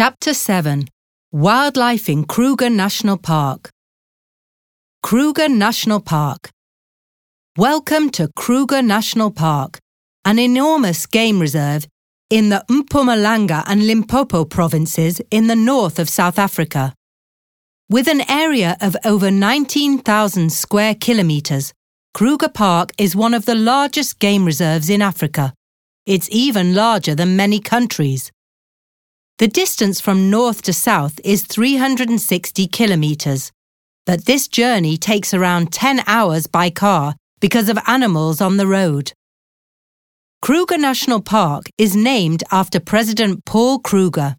Chapter 7. Wildlife in Kruger National Park. Kruger National Park. Welcome to Kruger National Park, an enormous game reserve in the Mpumalanga and Limpopo provinces in the north of South Africa. With an area of over 19,000 square kilometres, Kruger Park is one of the largest game reserves in Africa. It's even larger than many countries. The distance from north to south is 360 kilometres, but this journey takes around 10 hours by car because of animals on the road. Kruger National Park is named after President Paul Kruger.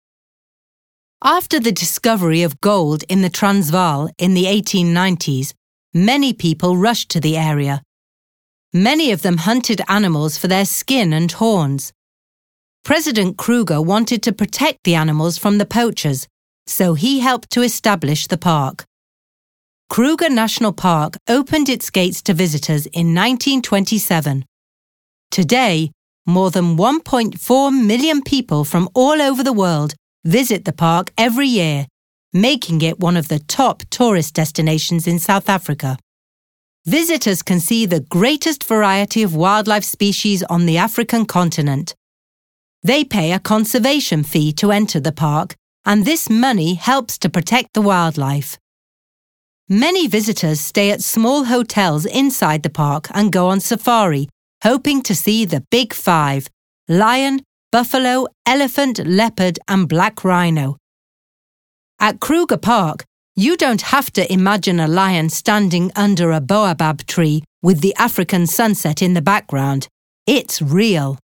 After the discovery of gold in the Transvaal in the 1890s, many people rushed to the area. Many of them hunted animals for their skin and horns. President Kruger wanted to protect the animals from the poachers, so he helped to establish the park. Kruger National Park opened its gates to visitors in 1927. Today, more than 1.4 million people from all over the world visit the park every year, making it one of the top tourist destinations in South Africa. Visitors can see the greatest variety of wildlife species on the African continent. They pay a conservation fee to enter the park, and this money helps to protect the wildlife. Many visitors stay at small hotels inside the park and go on safari, hoping to see the Big Five: lion, buffalo, elephant, leopard, and black rhino. At Kruger Park, you don't have to imagine a lion standing under a baobab tree with the African sunset in the background. It's real.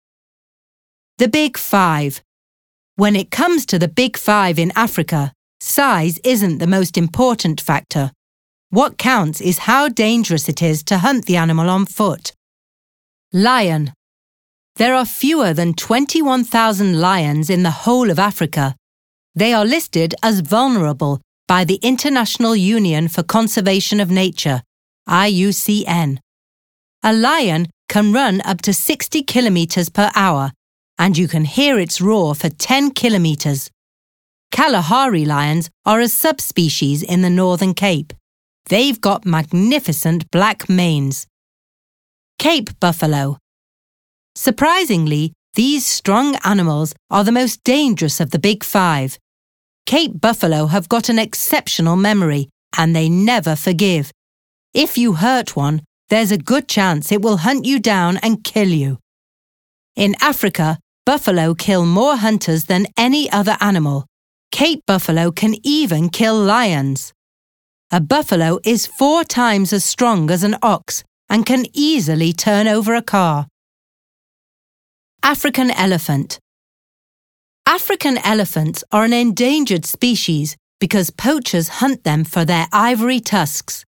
The Big Five. When it comes to the Big Five in Africa, size isn't the most important factor. What counts is how dangerous it is to hunt the animal on foot. Lion. There are fewer than 21,000 lions in the whole of Africa. They are listed as vulnerable by the International Union for Conservation of Nature, IUCN. A lion can run up to 60 kilometres per hour, and you can hear its roar for 10 kilometres. Kalahari lions are a subspecies in the Northern Cape. They've got magnificent black manes. Cape buffalo. Surprisingly, these strong animals are the most dangerous of the Big Five. Cape buffalo have got an exceptional memory, and they never forgive. If you hurt one, there's a good chance it will hunt you down and kill you. In Africa, buffalo kill more hunters than any other animal. Cape buffalo can even kill lions. A buffalo is 4 times as strong as an ox and can easily turn over a car. African elephant. African elephants are an endangered species because poachers hunt them for their ivory tusks.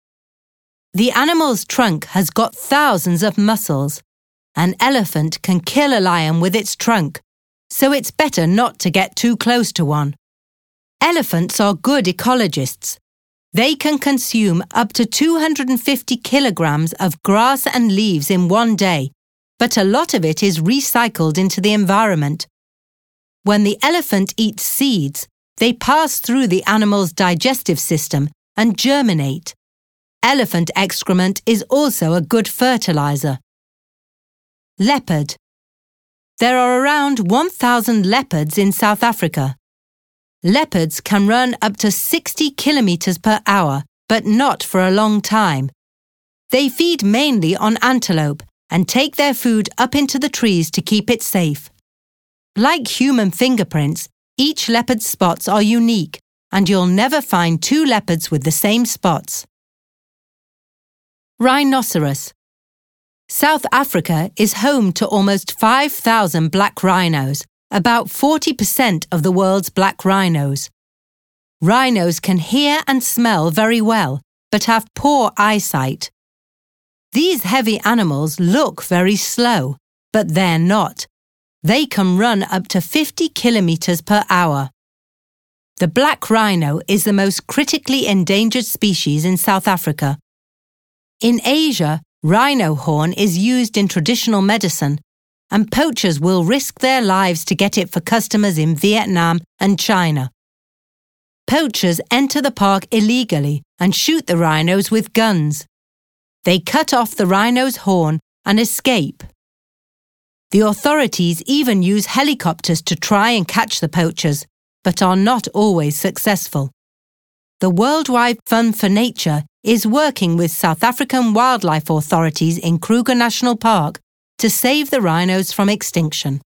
The animal's trunk has got thousands of muscles. An elephant can kill a lion with its trunk, so it's better not to get too close to one. Elephants are good ecologists. They can consume up to 250 kilograms of grass and leaves in one day, but a lot of it is recycled into the environment. When the elephant eats seeds, they pass through the animal's digestive system and germinate. Elephant excrement is also a good fertilizer. Leopard. There are around 1,000 leopards in South Africa. Leopards can run up to 60 kilometres per hour, but not for a long time. They feed mainly on antelope and take their food up into the trees to keep it safe. Like human fingerprints, each leopard's spots are unique, and you'll never find 2 leopards with the same spots. Rhinoceros. South Africa is home to almost 5,000 black rhinos, about 40% of the world's black rhinos. Rhinos can hear and smell very well, but have poor eyesight. These heavy animals look very slow, but they're not. They can run up to 50 kilometres per hour. The black rhino is the most critically endangered species in South Africa. In Asia, rhino horn is used in traditional medicine, and poachers will risk their lives to get it for customers in Vietnam and China. Poachers enter the park illegally and shoot the rhinos with guns. They cut off the rhino's horn and escape. The authorities even use helicopters to try and catch the poachers, but are not always successful. The Worldwide Fund for Nature is working with South African wildlife authorities in Kruger National Park to save the rhinos from extinction.